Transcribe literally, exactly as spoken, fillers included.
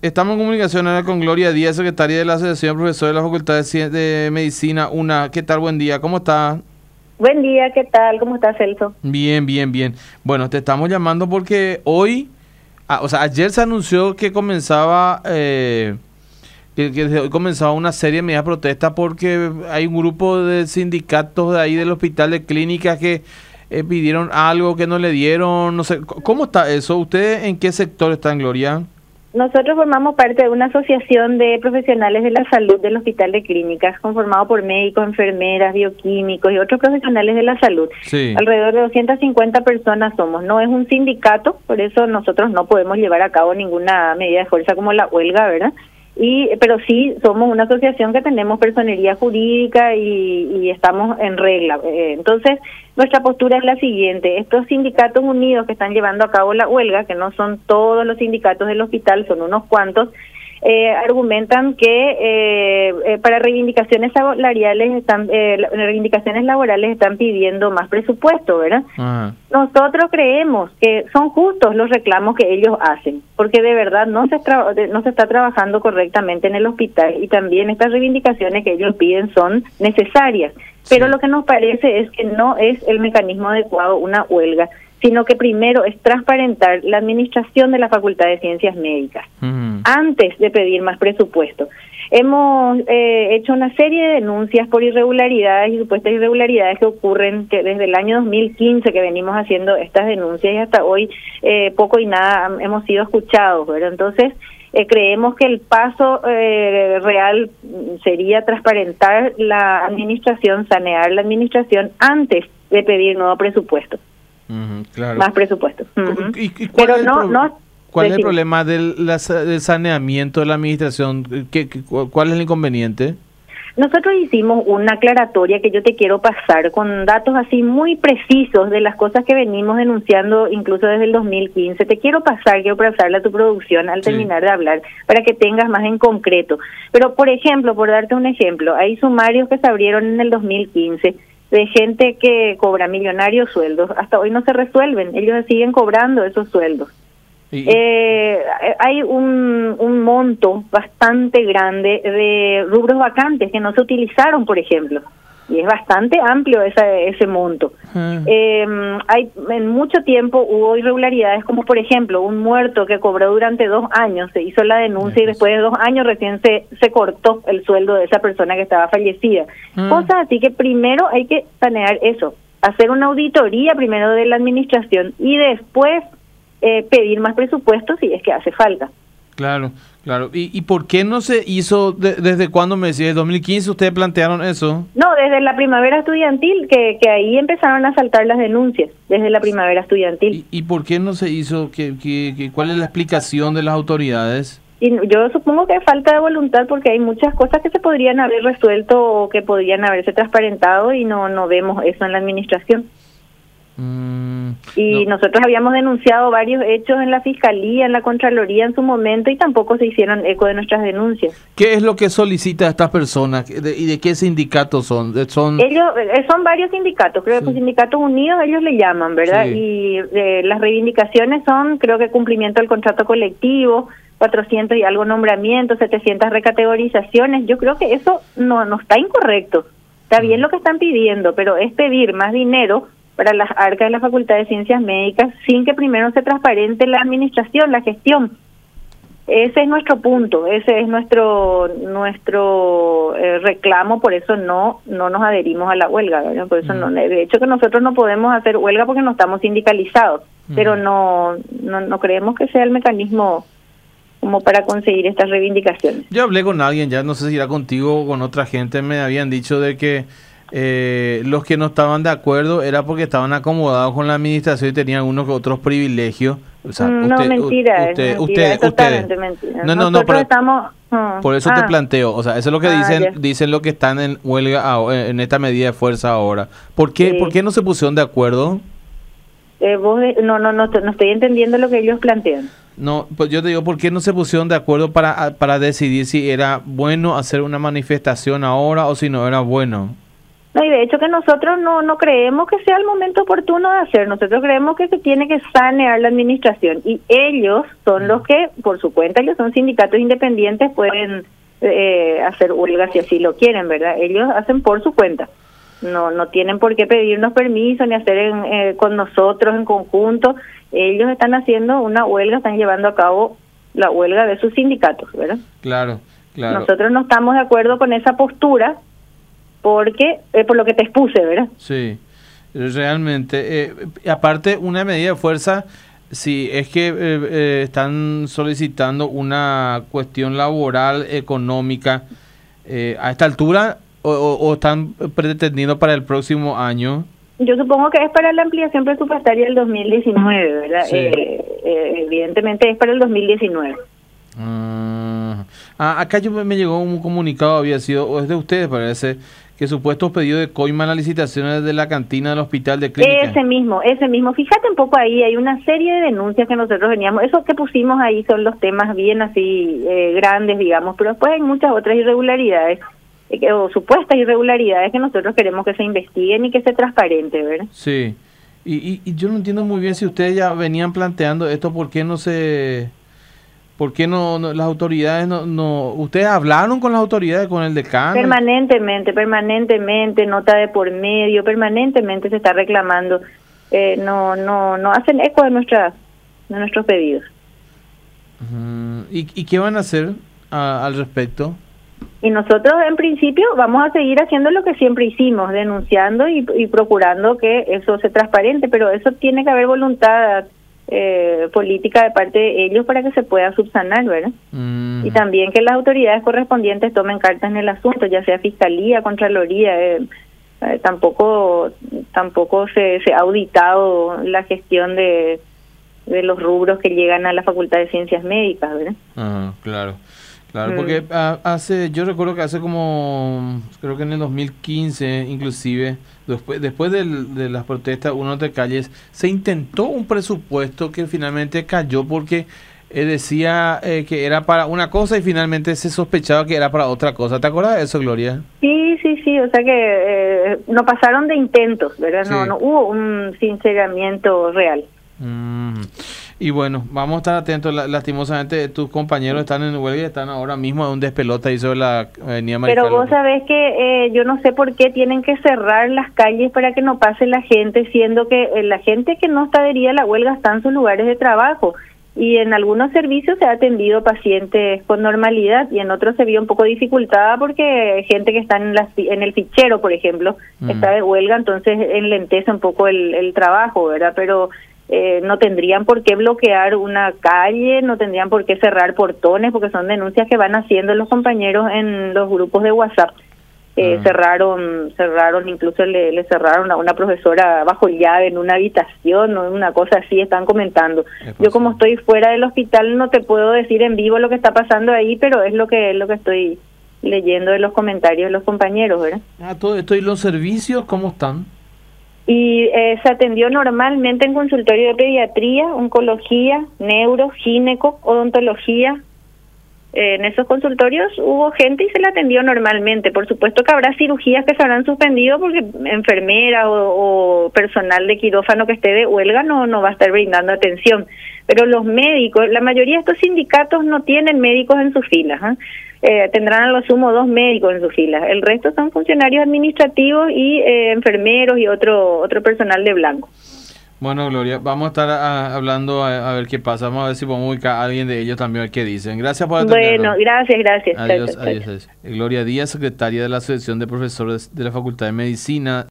Estamos en comunicación ahora con Gloria Díaz, secretaria de la Asociación de Profesores de la Facultad de, Cien- de Medicina, UNA. ¿Qué tal? Buen día, ¿cómo está? Buen día, ¿qué tal? ¿Cómo estás, Celso? Bien, bien, bien. Bueno, te estamos llamando porque hoy, ah, o sea, ayer se anunció que comenzaba, eh, que, que desde hoy comenzaba una serie de medidas de protesta porque hay un grupo de sindicatos de ahí del hospital de clínicas que eh, pidieron algo que no le dieron, no sé. C- ¿Cómo está eso? ¿Ustedes en qué sector están, Gloria? Nosotros formamos parte de una asociación de profesionales de la salud del Hospital de Clínicas, conformado por médicos, enfermeras, bioquímicos y otros profesionales de la salud. Sí. Alrededor de doscientas cincuenta personas somos. No es un sindicato, por eso nosotros no podemos llevar a cabo ninguna medida de fuerza como la huelga, ¿verdad? Y pero sí somos una asociación que tenemos personería jurídica y, y estamos en regla. Eh, entonces, nuestra postura es la siguiente: estos sindicatos unidos que están llevando a cabo la huelga, que no son todos los sindicatos del hospital, son unos cuantos, eh, argumentan que eh, eh, para reivindicaciones salariales están eh, reivindicaciones laborales están pidiendo más presupuesto, ¿verdad? Ajá. Nosotros creemos que son justos los reclamos que ellos hacen, porque de verdad no se tra- no se está trabajando correctamente en el hospital y también estas reivindicaciones que ellos piden son necesarias. Pero Sí. lo que nos parece es que no es el mecanismo adecuado una huelga, sino que primero es transparentar la administración de la Facultad de Ciencias Médicas Ujú. antes de pedir más presupuesto. Hemos eh, hecho una serie de denuncias por irregularidades y supuestas irregularidades que ocurren que desde el año dos mil quince que venimos haciendo estas denuncias y hasta hoy eh, poco y nada hemos sido escuchados, ¿verdad? Entonces, eh, creemos que el paso eh, real sería transparentar la administración, sanear la administración antes de pedir nuevo presupuesto, Ujú, claro. más presupuesto. Ujú. ¿Y, y cuál Pero es el no, pro- no. ¿Cuál es el decime. problema del, la sa- del saneamiento de la administración? ¿Qué, qué- cu- ¿Cuál es el inconveniente? Nosotros hicimos una aclaratoria que yo te quiero pasar con datos así muy precisos de las cosas que venimos denunciando incluso desde el dos mil quince. Te quiero pasar, quiero pasarle a tu producción al Sí. terminar de hablar para que tengas más en concreto. Pero, por ejemplo, por darte un ejemplo, hay sumarios que se abrieron en el dos mil quince de gente que cobra millonarios sueldos. Hasta hoy no se resuelven, ellos siguen cobrando esos sueldos. Y- Eh, hay un, un monto bastante grande de rubros vacantes que no se utilizaron, por ejemplo, y es bastante amplio ese, ese monto. Ah. Eh, hay en mucho tiempo hubo irregularidades, como por ejemplo un muerto que cobró durante dos años, se hizo la denuncia y después de dos años recién se, se cortó el sueldo de esa persona que estaba fallecida. Ah. Cosas así que primero hay que sanear eso, hacer una auditoría primero de la administración y después Eh, pedir más presupuesto si es que hace falta. Claro, claro. ¿Y, y por qué no se hizo, de- desde cuándo me decía? ¿En dos mil quince ustedes plantearon eso? No, desde la primavera estudiantil, que, que ahí empezaron a saltar las denuncias, desde la primavera estudiantil. ¿Y, y por qué no se hizo? ¿Qué, qué, qué- ¿Cuál es la explicación de las autoridades? Y yo supongo que hay falta de voluntad porque hay muchas cosas que se podrían haber resuelto o que podrían haberse transparentado y no, no vemos eso en la administración. Mm, Y no. nosotros habíamos denunciado varios hechos en la Fiscalía, en la Contraloría en su momento y tampoco se hicieron eco de nuestras denuncias. ¿Qué es lo que solicita estas personas? ¿De- ¿Y de qué sindicatos son? De- son Ellos eh, son varios sindicatos, creo Sí. que sindicatos unidos ellos le llaman, ¿verdad? Sí. Y eh, las reivindicaciones son, creo que cumplimiento del contrato colectivo, cuatrocientos y algo nombramientos, setecientas recategorizaciones. Yo creo que eso no no está incorrecto. Está bien lo que están pidiendo, pero es pedir más dinero para las arcas de la Facultad de Ciencias Médicas sin que primero se transparente la administración, la gestión. Ese es nuestro punto, ese es nuestro nuestro eh, reclamo, por eso no no nos adherimos a la huelga, ¿verdad? Por eso Mm. no, de hecho que nosotros no podemos hacer huelga porque no estamos sindicalizados, Mm. pero no, no no creemos que sea el mecanismo como para conseguir estas reivindicaciones. Yo hablé con alguien, ya no sé si era contigo o con otra gente, me habían dicho de que eh, los que no estaban de acuerdo era porque estaban acomodados con la administración y tenían unos que otros privilegios. O sea, Mm, no, usted- mentira, usted- es mentira, usted- es totalmente ustedes. mentira. No, no, no, Nosotros por, estamos... mm, por eso ah, te planteo. O sea, eso es lo que Ah, dicen ya. dicen lo que están en huelga, aho- en esta medida de fuerza ahora. ¿Por qué, Sí. ¿por qué no se pusieron de acuerdo? eh, vos, eh, no, no, no, no estoy entendiendo lo que ellos plantean. No, pues yo te digo, ¿por qué no se pusieron de acuerdo para, para decidir si era bueno hacer una manifestación ahora o si no era bueno? No, y de hecho que nosotros no no creemos que sea el momento oportuno de hacer. Nosotros creemos que se tiene que sanear la administración. Y ellos son los que, por su cuenta, ellos son sindicatos independientes, pueden eh, hacer huelgas si así lo quieren, ¿verdad? Ellos hacen por su cuenta. No no tienen por qué pedirnos permiso ni hacer en, eh, con nosotros en conjunto. Ellos están haciendo una huelga, están llevando a cabo la huelga de sus sindicatos, ¿verdad? Claro, claro. Nosotros no estamos de acuerdo con esa postura porque, eh, por lo que te expuse, ¿verdad? Sí, realmente. Eh, aparte, una medida de fuerza, si es que eh, eh, están solicitando una cuestión laboral, económica, eh, a esta altura, o, o, o están pretendiendo para el próximo año. Yo supongo que es para la ampliación presupuestaria del dos mil diecinueve, ¿verdad? Sí. Eh, eh, evidentemente es para el dos mil diecinueve. Ah, acá yo me llegó un comunicado, había sido, o es de ustedes parece, que supuestos pedidos de coima en las licitaciones de la cantina del hospital de clínica. Ese mismo, ese mismo. Fíjate un poco ahí, hay una serie de denuncias que nosotros veníamos, esos que pusimos ahí son los temas bien así eh, grandes, digamos, pero después hay muchas otras irregularidades, eh, o supuestas irregularidades que nosotros queremos que se investiguen y que sea transparente, ¿verdad? Sí, y, y, y yo no entiendo muy bien si ustedes ya venían planteando esto, ¿por qué no se... ¿Por qué no, no las autoridades no, no... ¿Ustedes hablaron con las autoridades, con el decano? Permanentemente, permanentemente, nota de por medio, permanentemente se está reclamando. Eh, no no no hacen eco de, nuestras, de nuestros pedidos. Uh, ¿y, ¿Y qué van a hacer a, al respecto? Y nosotros, en principio, vamos a seguir haciendo lo que siempre hicimos, denunciando y, y procurando que eso sea transparente, pero eso tiene que haber voluntad Eh, política de parte de ellos para que se pueda subsanar, ¿verdad? Mm. Y también que las autoridades correspondientes tomen cartas en el asunto, ya sea Fiscalía, Contraloría, eh, eh, tampoco tampoco se, se ha auditado la gestión de, de los rubros que llegan a la Facultad de Ciencias Médicas, ¿verdad? Ah, claro. Claro, porque a, hace, yo recuerdo que hace como, creo que en el dos mil quince, inclusive, después después del, de las protestas Uno de Calles, se intentó un presupuesto que finalmente cayó porque eh, decía eh, que era para una cosa y finalmente se sospechaba que era para otra cosa. ¿Te acuerdas de eso, Gloria? Sí, sí, sí, o sea que eh, no pasaron de intentos, ¿verdad? Sí. No, no hubo un sinceramiento real. Mm. Y bueno, vamos a estar atentos. Lastimosamente, tus compañeros están en huelga y están ahora mismo en un despelote ahí sobre la avenida Mariscal. Pero vos sabés que eh, yo no sé por qué tienen que cerrar las calles para que no pase la gente, siendo que eh, la gente que no está adherida a la huelga está en sus lugares de trabajo. Y en algunos servicios se ha atendido pacientes con normalidad y en otros se vio un poco dificultada porque gente que está en, la, en el fichero, por ejemplo, mm. está de huelga, entonces enlentece un poco el, el trabajo, ¿verdad? Pero... Eh, no tendrían por qué bloquear una calle, no tendrían por qué cerrar portones, porque son denuncias que van haciendo los compañeros en los grupos de WhatsApp. Eh, uh-huh. Cerraron, cerraron, incluso le, le cerraron a una profesora bajo llave en una habitación, o una cosa así, están comentando. Yo como estoy fuera del hospital no te puedo decir en vivo lo que está pasando ahí, pero es lo que es lo que estoy leyendo de los comentarios de los compañeros, ¿verdad? Ah, todo esto. ¿Y los servicios cómo están? Y eh, se atendió normalmente en consultorio de pediatría, oncología, neuro, gineco, odontología. Eh, en esos consultorios hubo gente y se la atendió normalmente. Por supuesto que habrá cirugías que se habrán suspendido porque enfermera o, o personal de quirófano que esté de huelga no, no va a estar brindando atención. Pero los médicos, la mayoría de estos sindicatos no tienen médicos en sus filas, ¿eh? Eh, tendrán a lo sumo dos médicos en sus filas. El resto son funcionarios administrativos y eh, enfermeros y otro otro personal de blanco. Bueno, Gloria, vamos a estar a, hablando a, a ver qué pasa. Vamos a ver si podemos ubicar a alguien de ellos también, a ver qué dicen. Gracias por atendernos. Bueno, gracias, gracias. Adiós, adiós, adiós. Gloria Díaz, secretaria de la Asociación de Profesores de la Facultad de Medicina.